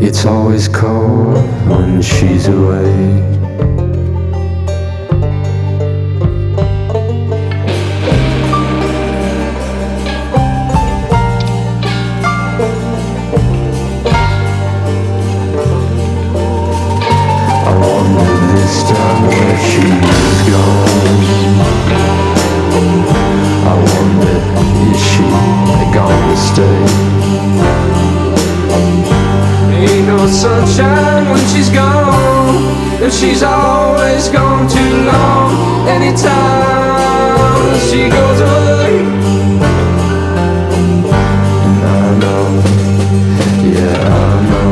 It's always cold when she's away. I wonder this time where she's gone. I wonder, is she gonna stay? Ain't no sunshine when she's gone, and she's always gone too long. Anytime she goes away, and I know, yeah, I know.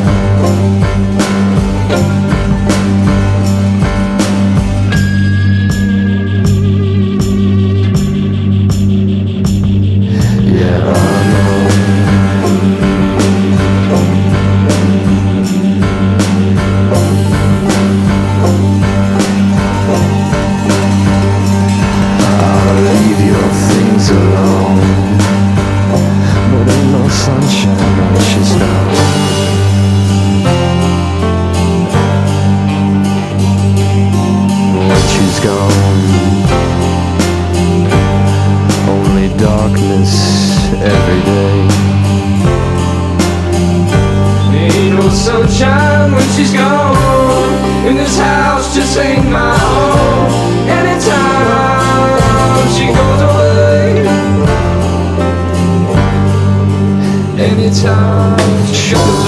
Yeah, I know. Sunshine when she's gone. When she's gone, only darkness every day. Ain't no sunshine when she's gone, and this house just ain't my home. Anytime she goes away, anytime she goes